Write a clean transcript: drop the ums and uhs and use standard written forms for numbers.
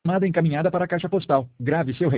chamada encaminhada para a caixa postal. Grave seu recado.